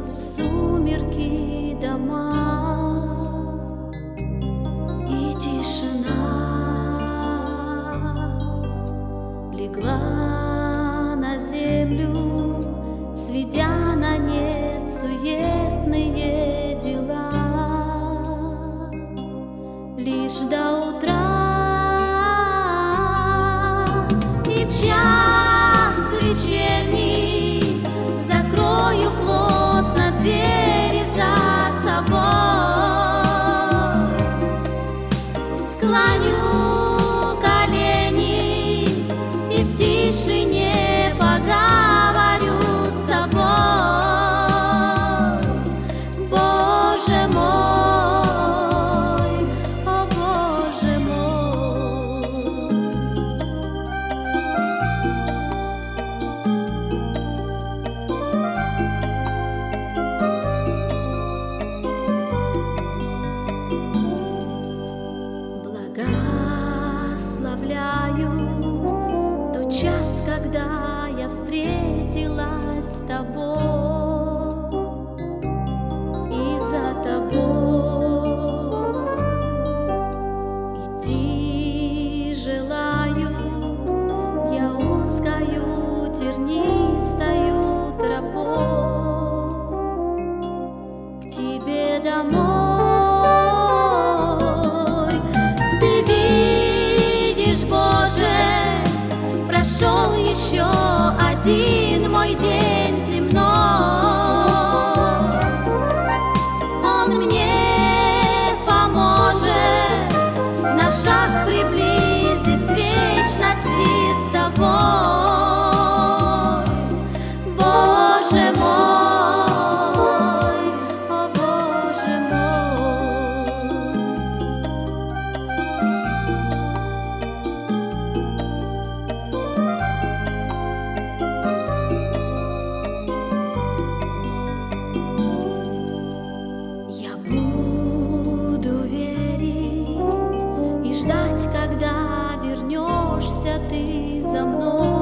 в сумерки дома, и тишина легла на землю, сведя на нет суетные дела. Лишь до утра и в час вечерний закрою плотно двери за собой, склоню колени и в тишине поговорю с тобой, Боже мой, о Боже мой. Благословляю тот час, когда я встретилась с тобой, и за тобой идти желаю я узкою тернистою тропой к тебе домой. Ты видишь, Боже, прошел еще один мой день земной. Он мне поможет, на шаг приблизит к вечности с тобой, Боже мой, о Боже Я буду верить и ждать, когда вернешься ты за мной.